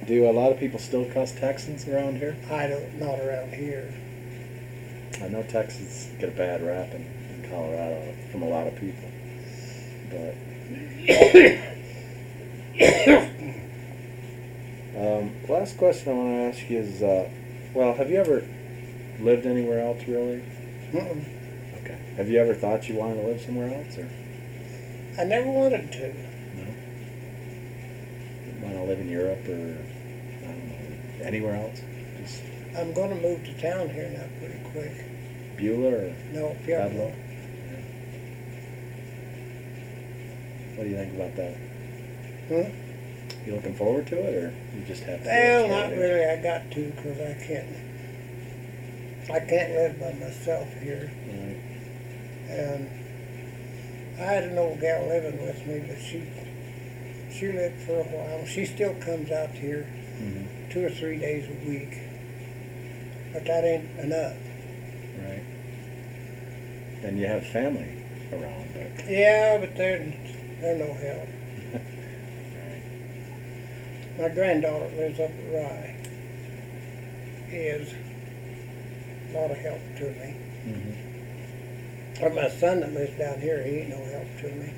Do a lot of people still cuss Texans around here? Not around here. I know Texans get a bad rap in Colorado from a lot of people. But last question I want to ask you is, well, have you ever lived anywhere else really? Mm-mm. Okay. Have you ever thought you wanted to live somewhere else, or I never wanted to. no? You want to live in Europe or I don't know, anywhere else? Just I'm going to move to town here now pretty quick. Beulah or No, Pueblo? Pueblo. What do you think about that? Hmm? You looking forward to it, or you just have to? Well, not really. I got to because I can't live by myself here. Right. And I had an old gal living with me, but she lived for a while. She still comes out here Mm-hmm. 2 or 3 days a week, but that ain't enough. Right. And you have family around, but Yeah, but they're no help. right. My granddaughter lives up at Rye. He is a lot of help to me. Mm-hmm. But my son that lives down here, he ain't no help to me.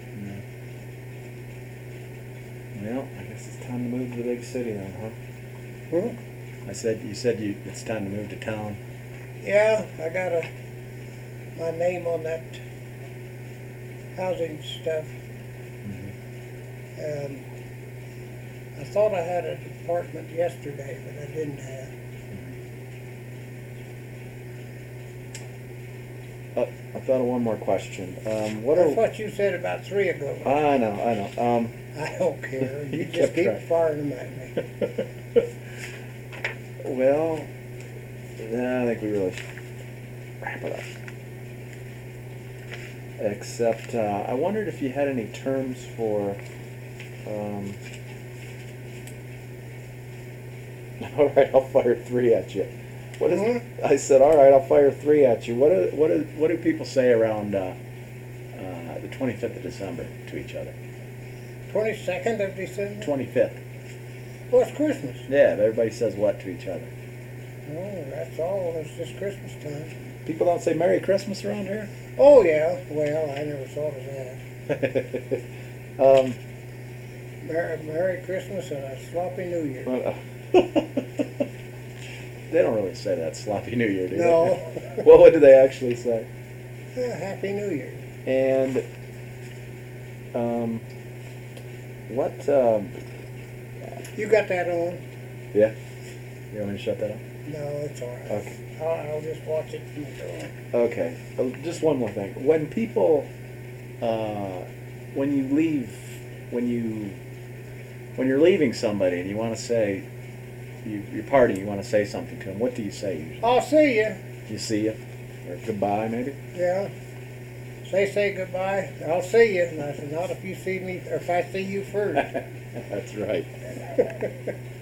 No. Well, I guess it's time to move to the big city then, huh? Hmm? You said it's time to move to town. Yeah, I got my name on that housing stuff, Mm-hmm. and I thought I had an apartment yesterday, but I didn't have. I thought of one more question. That's what you said about 3 ago. I know. I don't care. You You just kept keep track. firing them at me. Well, I think we really should wrap it up. Except, I wondered if you had any terms for. All right, I'll fire 3 at you. What is? Mhm. I said, all right, I'll fire 3 at you. What do people say around the 25th of December to each other? 22nd of December? 25th. Well, it's Christmas. Yeah, everybody says what to each other? Oh, that's all. It's just Christmas time. People don't say Merry Christmas around here. Oh, yeah. Well, I never thought of that. Merry Christmas and a sloppy New Year. Well, they don't really say that, sloppy New Year, do they? No. Well, what do they actually say? Happy New Year. And what? You got that on? Yeah. You want me to shut that off? No, it's all right. Okay. I'll just watch it from the Okay. Just one more thing. When people, when you leave, when you're leaving somebody and you want to say, you're partying, you want to say something to them, what do you say usually? I'll see you. You see you? Or goodbye, maybe? Yeah. Say goodbye. I'll see you. And I said, not if you see me, or if I see you first. That's right.